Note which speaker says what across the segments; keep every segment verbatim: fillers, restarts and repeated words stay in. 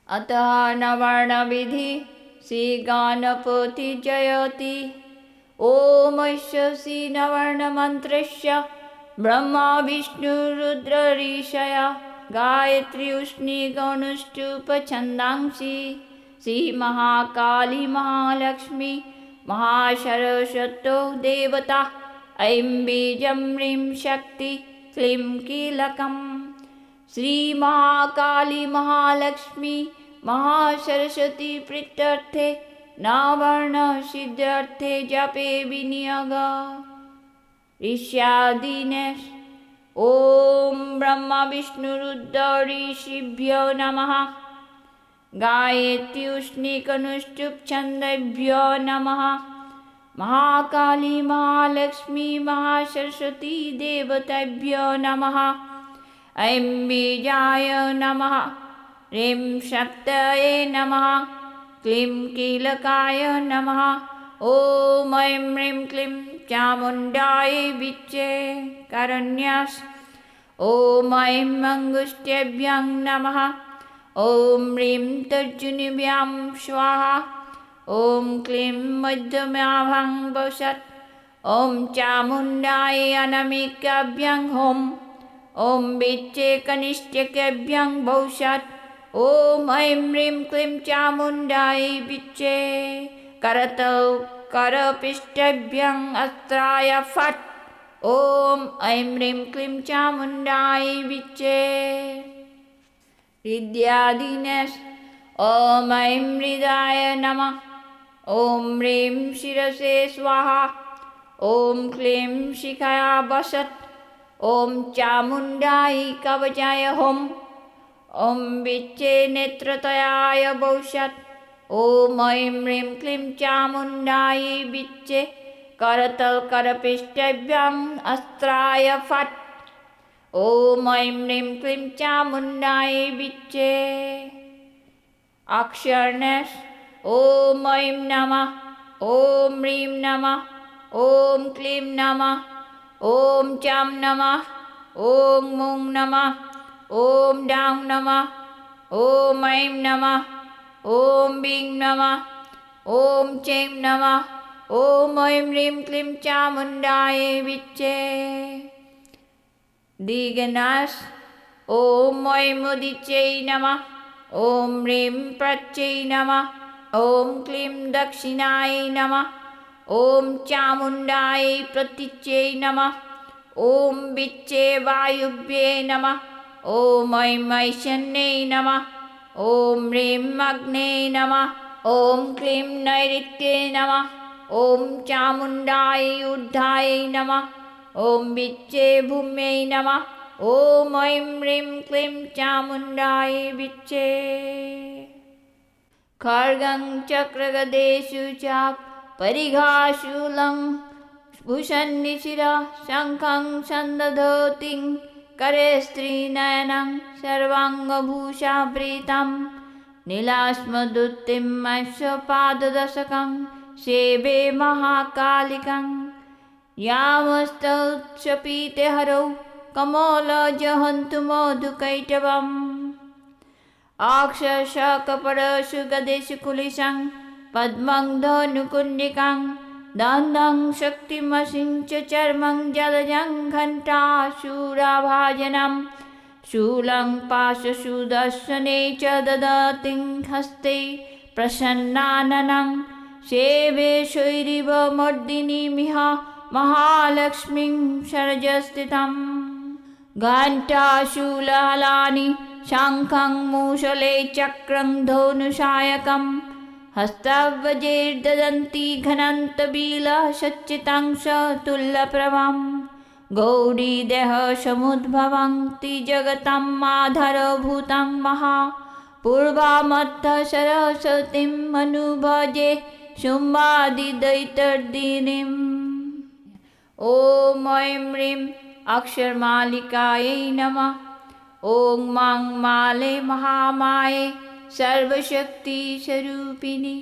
Speaker 1: अतः नवर्णविधि श्रीगणपति जयति। ॐ श्री नवर्णमन्त्रस्य ब्रह्मा विष्णुरुद्र ऋषयः गायत्री उष्णी गौणुष्टुप छन्दांसि श्रीमहाकाली महालक्ष्मी महासरस्वती देवता ऐं बीजं ह्रीं शक्ति क्लीं कीलकम्। श्रीमहाकाली महालक्ष्मी महासरस्वती प्रीत्यर्थे नवर्ण सिद्ध्यर्थे जपे विनियोग ऋष्यादीनेश। ॐ ब्रह्मा विष्णुरुद्र ऋषिभ्यो नमः। गायत्री उष्णीकनुष्टुप् छन्देभ्यो नमः। महाकाली महालक्ष्मी महासरस्वती देवताभ्यो नमः। ऐं बीजाय नमः। ह्रीं शक्तये नमः। क्लीं कीलकाय नमः। ॐ ऐं ह्रीं क्लीं चामुण्डायै विच्चे करन्यास। ॐ ऐं अङ्गुष्ठ्यभ्यं नमः। ॐ ह्रीं तर्जनीभ्यां स्वाहा। ॐ क्लीं मध्यमाभ्यां वषट्। ॐ चामुण्डायै अनामिकाभ्यां हुं। ॐ विच्चे कनिष्ठिकेभ्यं वषट्। ॐ ऐं ह्रीं क्लीं चामुण्डायै विच्चे करतौ करपृष्ठेभ्यं अस्त्राय फट्। ॐ ऐं ह्रीं क्लीं चामुण्डायै विच्चे हृदयादीनेश। ॐ ऐं हृदयाय नमः। ॐ ह्रीं शिरसे स्वाहा। ॐ क्लीं शिखाया वषट्। ॐ चामुण्डायै कवचाय हुं। ॐ विच्चे नेत्रतयाय वषट्। ॐ ऐं ह्रीं क्लीं चामुण्डायै विच्चे करतल करपृष्ठेभ्यं अस्त्राय फट्। ॐ ऐं ह्रीं क्लीं चामुण्डायै विच्चे अक्षरनेश। ॐ ऐं नमः। ॐ ह्रीं नमः। ॐ क्लीं नमः। ॐ चां नमः। ॐ मूं नमः। ॐ डां नमः। ॐ ऐं नमः। ॐ बीं नमः। ॐ चैं नमः। ॐ ऐं ह्रीं क्लीं चामुण्डायै विच्चे दीर्घनाश। ॐ ऐं उदीच्यै नमः। ॐ ह्रीं प्रच्यै नमः। ॐ क्लीं दक्षिणायै नमः। ॐ चामुण्डायै प्रतीच्यै नमः। ॐ विच्चे वायुव्ये नमः। ॐ ऐं ईशान्यै नमः। ॐ ह्रीं अग्न्यै नमः। ॐ क्लीं नैऋत्ये नमः। ॐ चामुण्डायै ऊर्ध्वायै नमः। ॐ विच्चे भूम्यै नमः। ॐ ऐं ह्रीं क्लीं चामुण्डायै विच्चे खड्गं चक्रगदेषु चाप् परिघाशूलं भूषन्निशिरा शङ्खं सन्दधोतिं करे स्त्रीनयनं सर्वाङ्गभूषावृतं नीलास्मदुत्तिं मत्स्यपाददशकं सेवे महाकालिकं यामस्तौत्सपीते हरौ कमलजहन्तु मधुकैटवम् अक्षशकपरशु गदेषु कुलिशं पद्मं धनुकुण्डिकां दन्दं शक्तिमसिञ्च चर्मं जलजं घण्टाशूराभाजनं शूलं पाशसुदर्शने च ददतिं हस्ते प्रसन्नाननं सेवे शैरिव मर्दिनीमिह महालक्ष्मीं शरजस्थितम् घण्टाशूलहलानि शङ्खं मूषले चक्रं धनुषायकं हस्तवज्रैर्ददन्ति घनन्तबिलसच्चितं सतुल्यप्रभं गौरीदेहसमुद्भवं त्रिजगतं आधारभूतं महा पूर्वामथ सरस्वतीं मनुभजे शुम्भादिदैतर्दिनीम्। ॐ ऐं ह्रीं अक्षरमालिकायै नमः। ॐ मां माले महामाये सर्वशक्तिस्वरूपिणी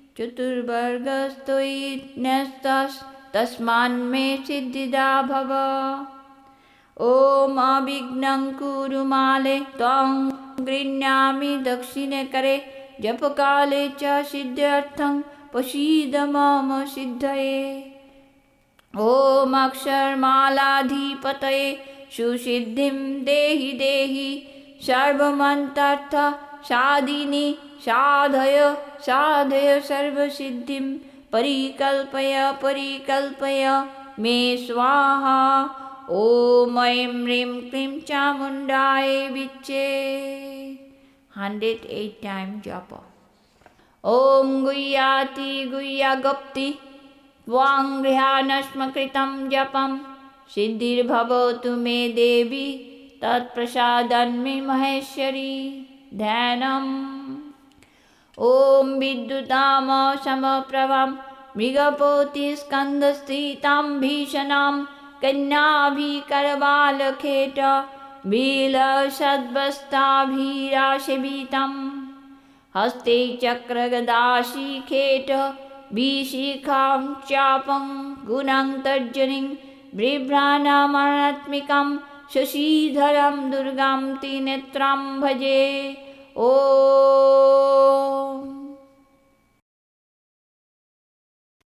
Speaker 1: चतुर्वर्गस्तोयिन्यस्तस्मान्मे सिद्धिदा भव। ॐ अविघ्नं कुरु माले त्वं गृह्णामि दक्षिणकरे जपकाले च सिद्ध्यर्थं प्रसीद मम सिद्धये। ॐ अक्षरमालाधिपतये सुसिद्धिं देहि देहि सर्वमन्त्रार्थ साधिनि साधय साधय सर्वसिद्धिं परिकल्पय परिकल्पय मे स्वाहा। ॐ ऐं ह्रीं क्लीं चामुण्डाय विच्चे। हंड्रेड एट टाइम जप। ॐ गुह्याति गुह्यगुप्ति त्वां गृहाणस्मकृतं जपं सिद्धिर्भवतु मे देवी तत्प्रसादन्मे महेश्वरी। ध्यानम्। ॐ विद्युताम समप्रभं मृगपोतिस्कन्धस्थितां भीषणां कन्याभिकरबालखेट बिलसद्वस्ताभिरासेवितं हस्ते चक्रगदाशिखेट विशिखां चापं गुणं तर्जनीं बिभ्राणामणात्मिकं शशिधरं दुर्गां त्रिनेत्रां भजे।